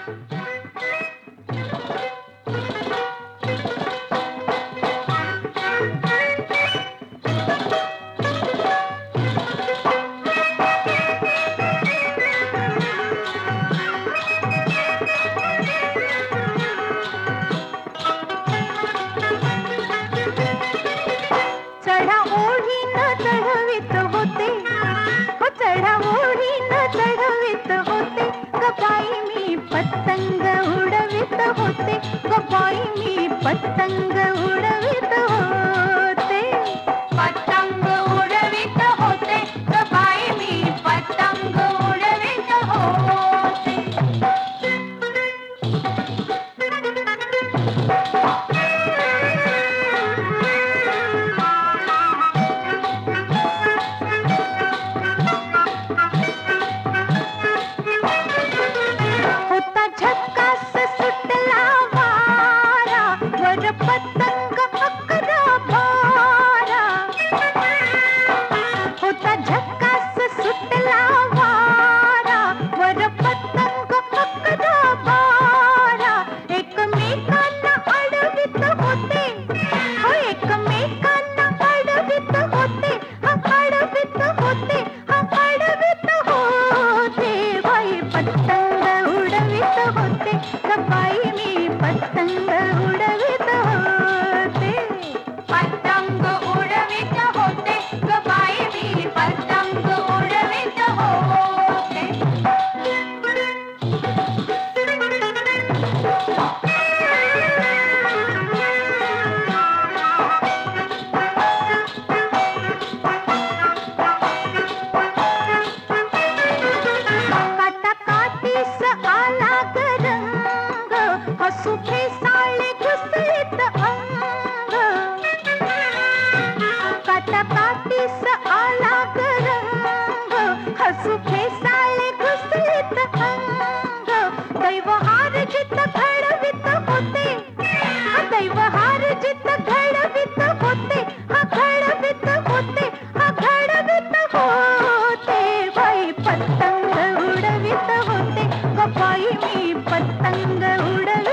चढा ओढीनं चढवित होते, हो चढा ओढीनं चढवित होते, ग बाई मी पतंग उडवित होते, ग बाई मी पतंग उडवित होते. पतंग उडवित होते, ग बाई मी पतंग उडवित होते. होता झक्कास सुटला वारा, वर पतंग अकरा बारा. होता झक्कास सुटला वारा, वर पतंग अकरा बारा. एकमेकांना अडवित होते, हो एकमेकांना अडवित होते, हा अडवित होते, हा अडवित होते. बाई पतंग उडवित होते, ग बाई मी पतंग उडवित होते. पतंग उडवित होते, ग बाई मी पतंग उडवित होते. काटा काटीस आला ग रंग, हसू फेसाळे घुसळीत अंग. काटा काटीस आला ग रंग, हसू फेसाळे घुसळीत अंग. दैव हार जित घडवित होते, हा दैव हार जित घडवित होते, हा घडवित होते, हा घडवित होते. बाई पतंग उडवित होते, ग बाई मी पतंग उडवित